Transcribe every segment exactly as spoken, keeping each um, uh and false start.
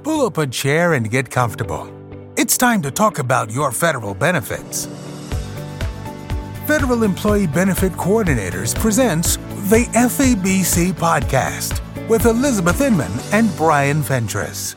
Pull up a chair and get comfortable. It's time to talk about your federal benefits. Federal Employee Benefit Coordinators presents the F E B C Podcast with Elizabeth Inman and Brian Fentress.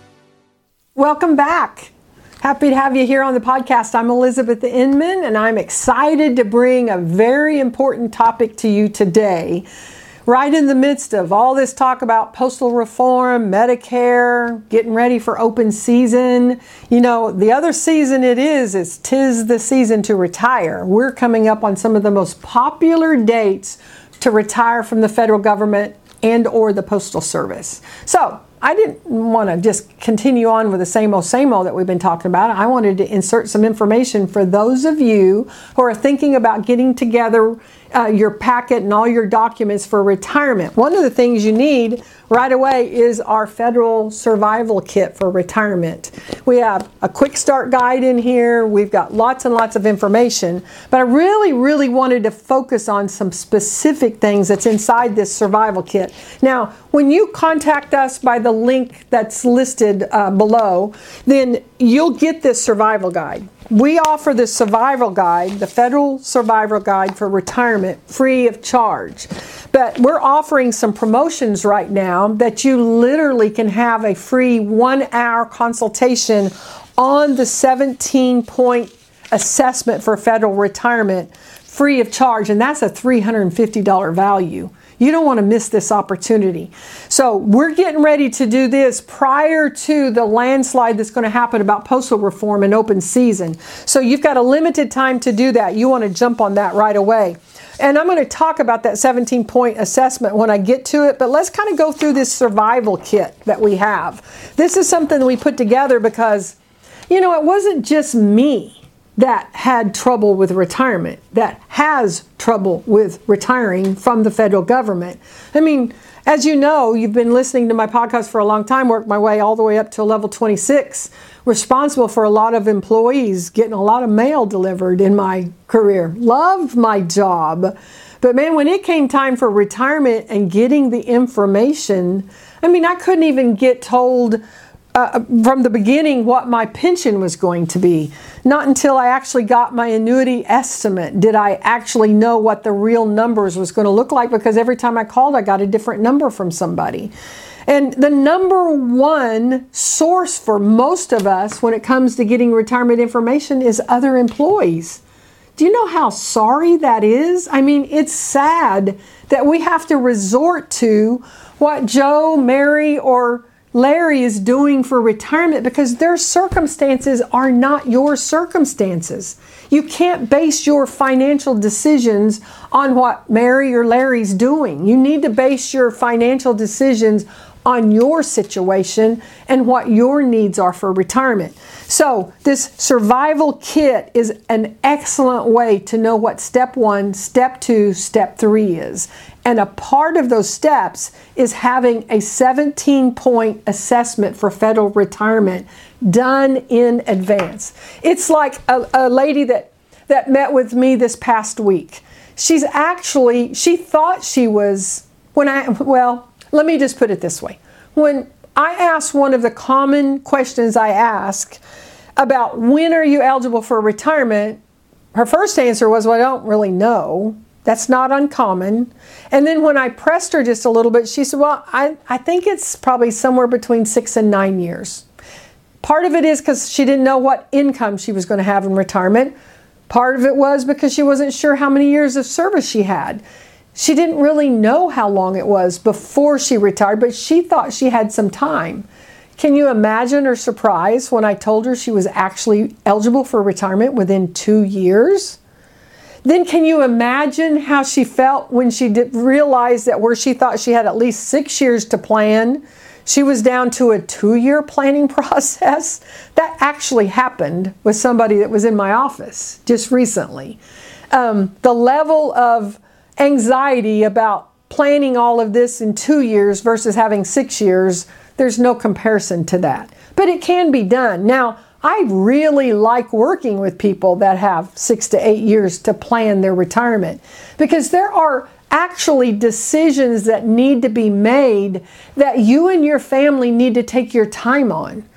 Welcome back. Happy to have you here on the podcast. I'm Elizabeth Inman, and I'm excited to bring a very important topic to you today. Right in the midst of all this talk about postal reform, Medicare, getting ready for open season. You know, the other season it is, is 'tis the season to retire. We're coming up on some of the most popular dates to retire from the federal government and or the Postal Service. So I didn't want to just continue on with the same old, same old that we've been talking about. I wanted to insert some information for those of you who are thinking about getting together uh, your packet and all your documents for retirement. One of the things you need right away is our federal survival kit for retirement. We have a quick start guide in here. We've got lots and lots of information, but I really, really wanted to focus on some specific things that's inside this survival kit. Now, when you contact us by the link that's listed uh, below, then you'll get this survival guide. We offer the survival guide, the federal survival guide for retirement, free of charge. But we're offering some promotions right now that you literally can have a free one-hour consultation on the seventeen-point assessment for federal retirement, free of charge, and that's a three hundred fifty dollars value. You don't want to miss this opportunity. So we're getting ready to do this prior to the landslide that's going to happen about postal reform and open season. So you've got a limited time to do that. You want to jump on that right away. And I'm going to talk about that seventeen-point assessment when I get to it, but let's kind of go through this survival kit that we have. This is something that we put together because, you know, it wasn't just me that had trouble with retirement, that has trouble with retiring from the federal government. I mean, as you know, you've been listening to my podcast for a long time, worked my way all the way up to level twenty-six, responsible for a lot of employees, getting a lot of mail delivered in my career. Loved my job. But man, when it came time for retirement and getting the information, I mean, I couldn't even get told Uh, from the beginning what my pension was going to be. Not until I actually got my annuity estimate did I actually know what the real numbers was going to look like, because every time I called I got a different number from somebody. And the number one source for most of us when it comes to getting retirement information is other employees. Do you know how sorry that is? I mean, it's sad that we have to resort to what Joe, Mary, or Larry is doing for retirement because their circumstances are not your circumstances. You can't base your financial decisions on what Mary or Larry's doing. You need to base your financial decisions on your situation and what your needs are for retirement. So this survival kit is an excellent way to know what step one, step two, step three is. And a part of those steps is having a seventeen-point assessment for federal retirement done in advance. It's like a, a lady that, that met with me this past week. She's actually, she thought she was, when I, well, let me just put it this way. When I asked one of the common questions I ask about when are you eligible for retirement, her first answer was, well, I don't really know. That's not uncommon. And then when I pressed her just a little bit, she said, well, I, I think it's probably somewhere between six and nine years. Part of it is because she didn't know what income she was going to have in retirement. Part of it was because she wasn't sure how many years of service she had. She didn't really know how long it was before she retired, but she thought she had some time. Can you imagine her surprise when I told her she was actually eligible for retirement within two years? Then can you imagine how she felt when she did realize that where she thought she had at least six years to plan, she was down to a two-year planning process? That actually happened with somebody that was in my office just recently. Um, the level of anxiety about planning all of this in two years versus having six years, there's no comparison to that. But it can be done. Now, I really like working with people that have six to eight years to plan their retirement, because there are actually decisions that need to be made that you and your family need to take your time on.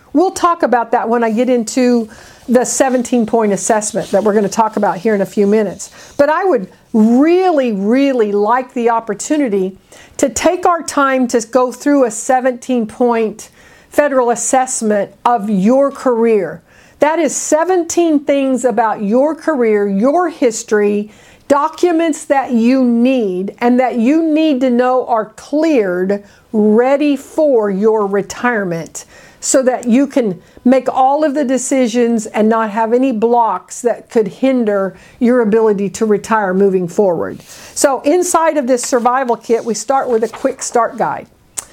We'll talk about that when I get into the seventeen point assessment that we're going to talk about here in a few minutes. But I would really, really like the opportunity to take our time to go through a seventeen point federal assessment of your career. That is seventeen things about your career, your history, documents that you need and that you need to know are cleared, ready for your retirement, so that you can make all of the decisions and not have any blocks that could hinder your ability to retire moving forward. So inside of this survival kit, we start with a quick start guide.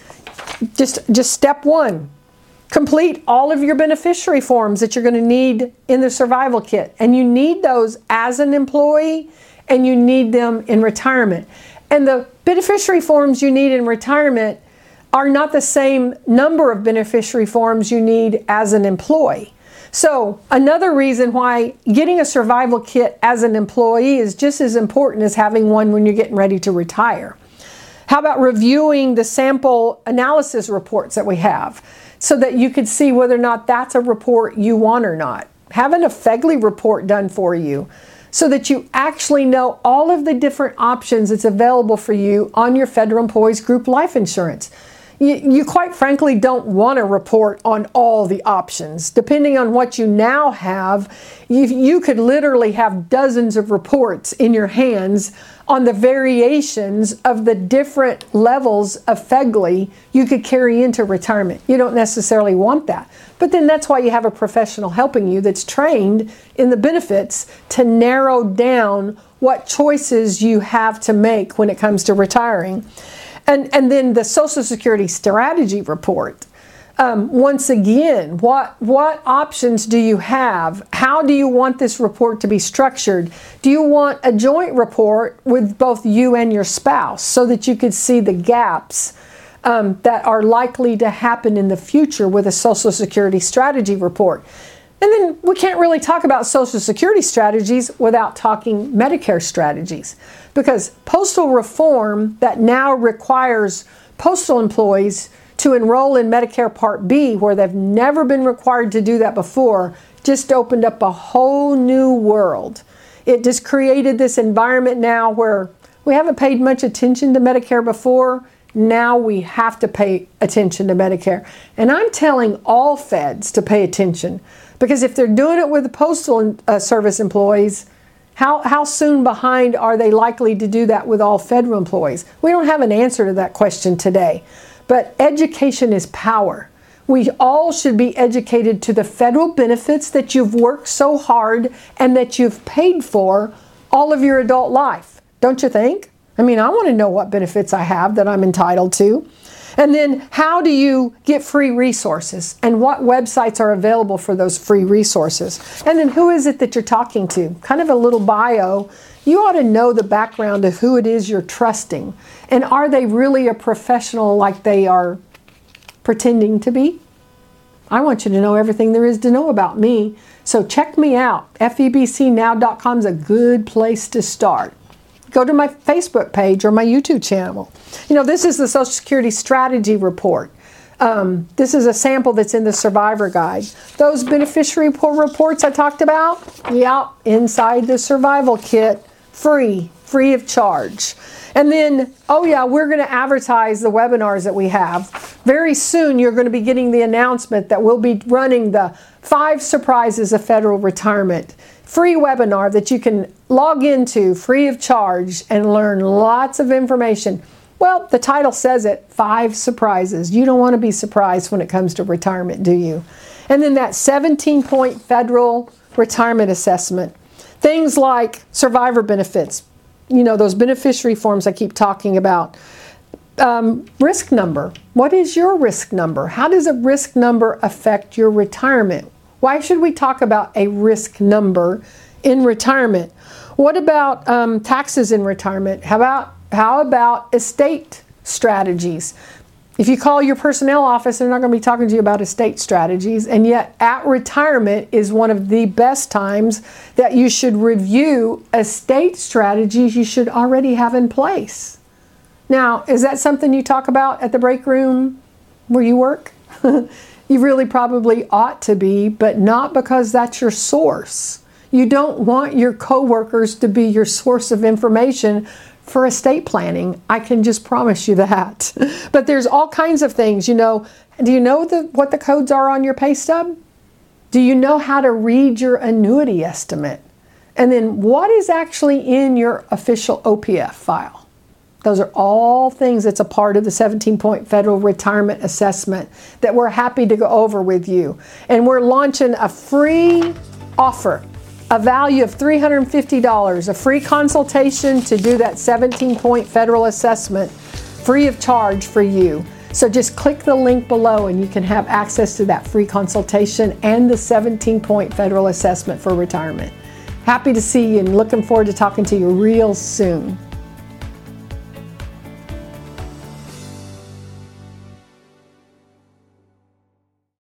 Just, just step one, complete all of your beneficiary forms that you're going to need in the survival kit. And you need those as an employee and you need them in retirement. And the beneficiary forms you need in retirement are not the same number of beneficiary forms you need as an employee. So another reason why getting a survival kit as an employee is just as important as having one when you're getting ready to retire. How about reviewing the sample analysis reports that we have so that you could see whether or not that's a report you want or not? Having a F E G L I report done for you so that you actually know all of the different options that's available for you on your Federal Employees Group Life Insurance. You, you quite frankly don't want to report on all the options. Depending on what you now have, you, you could literally have dozens of reports in your hands on the variations of the different levels of F E G L I you could carry into retirement. You don't necessarily want that. But then that's why you have a professional helping you that's trained in the benefits to narrow down what choices you have to make when it comes to retiring. And, and then the Social Security Strategy Report. Um, once again, what, what options do you have? How do you want this report to be structured? Do you want a joint report with both you and your spouse so that you could see the gaps um, that are likely to happen in the future with a Social Security Strategy Report? And then we can't really talk about Social Security strategies without talking Medicare strategies, because postal reform that now requires postal employees to enroll in Medicare Part B, where they've never been required to do that before, just opened up a whole new world. It just created this environment now where we haven't paid much attention to Medicare before. Now we have to pay attention to Medicare. And I'm telling all feds to pay attention, because if they're doing it with the postal uh, service employees, how, how soon behind are they likely to do that with all federal employees? We don't have an answer to that question today. But education is power. We all should be educated to the federal benefits that you've worked so hard and that you've paid for all of your adult life. Don't you think? I mean, I want to know what benefits I have that I'm entitled to. And then how do you get free resources and what websites are available for those free resources? And then who is it that you're talking to? Kind of a little bio. You ought to know the background of who it is you're trusting. And are they really a professional like they are pretending to be? I want you to know everything there is to know about me. So check me out. F E B C now dot com is a good place to start. Go to my Facebook page or my YouTube channel. You know, this is the Social Security Strategy Report. Um, this is a sample that's in the Survivor Guide. Those beneficiary reports I talked about, yeah, inside the Survival Kit, free, free of charge. And then, oh yeah, we're going to advertise the webinars that we have. Very soon you're going to be getting the announcement that we'll be running the Five Surprises of Federal Retirement free webinar that you can log into free of charge and learn lots of information. Well, the title says it, Five Surprises. You don't want to be surprised when it comes to retirement, do you? And then that seventeen point federal retirement assessment. Things like survivor benefits, you know, those beneficiary forms I keep talking about. Um, risk number. What is your risk number? How does a risk number affect your retirement? Why should we talk about a risk number in retirement? What about um, taxes in retirement? How about, how about estate strategies? If you call your personnel office, they're not going to be talking to you about estate strategies. And yet at retirement is one of the best times that you should review estate strategies you should already have in place. Now, is that something you talk about at the break room where you work? You really probably ought to be, but not because that's your source. You don't want your coworkers to be your source of information for estate planning. I can just promise you that. But there's all kinds of things, you know. Do you know the, what the codes are on your pay stub? Do you know how to read your annuity estimate? And then what is actually in your official O P F file? Those are all things that's a part of the seventeen-point federal retirement assessment that we're happy to go over with you. And we're launching a free offer, a value of three hundred fifty dollars, a free consultation to do that seventeen-point federal assessment, free of charge for you. So just click the link below and you can have access to that free consultation and the seventeen-point federal assessment for retirement. Happy to see you and looking forward to talking to you real soon.